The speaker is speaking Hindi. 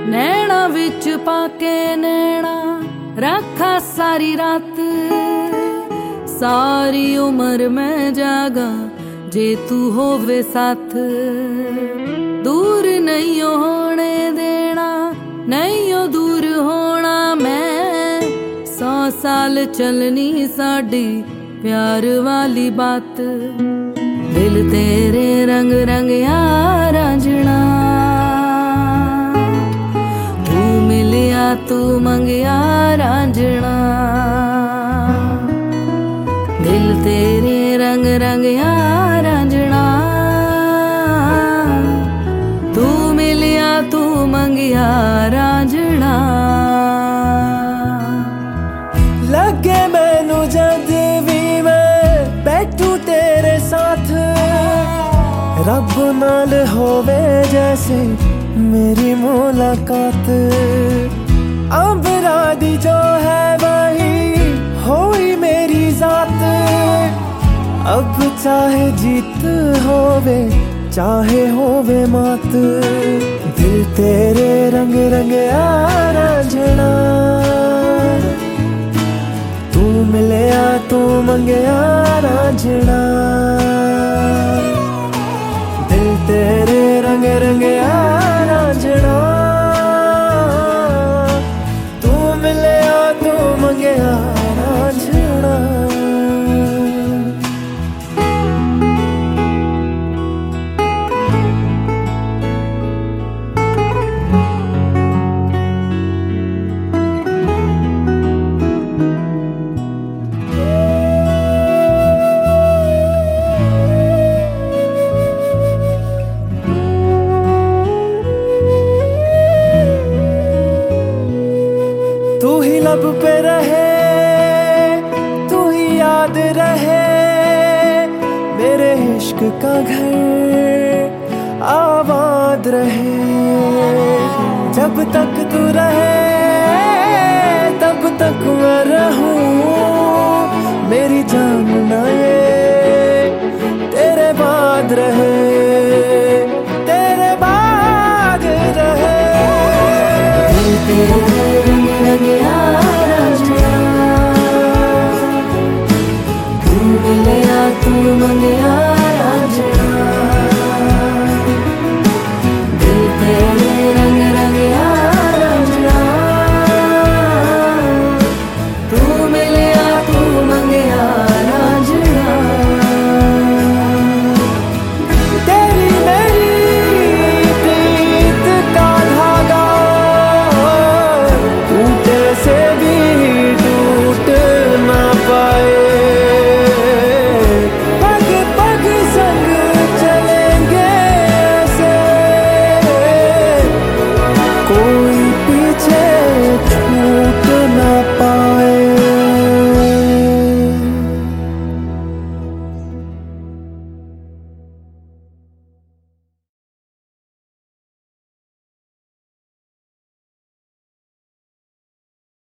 नैना विच पाके नैना रखा सारी रात, सारी उम्र मैं जागा जे तू होवे साथ। दूर नहीं होने देना, नहीं हो दूर होना मैं, 100 साल चलनी साडी प्यार वाली बात। दिल तेरे रंग रंग यार रांझना, तू मिलिया तू मंगिया रांझना। दिल तेरे रंग रंग यार रांझना, तू मिलिया तू मंगिया रांझना। लगे मैनू जद भी मैं बैठू तेरे साथ, रब नाल होवे जैसे मेरी मुलाकात। अंबरा दी जो है वही होई मेरी जात, अब चाहे जीत होवे चाहे होवे मात। दिल तेरे रंग रंग रांझना, तू मिलिया तू मंगिया रांझना। दिल तेरे रंग रंग रांझना, तू मिलिया तू मंगिया रांझना। तू ही लब पे रहे, तू ही याद रहे, मेरे इश्क का घर आबाद रहे। जब तक तू रहे तब तक मैं रहूं,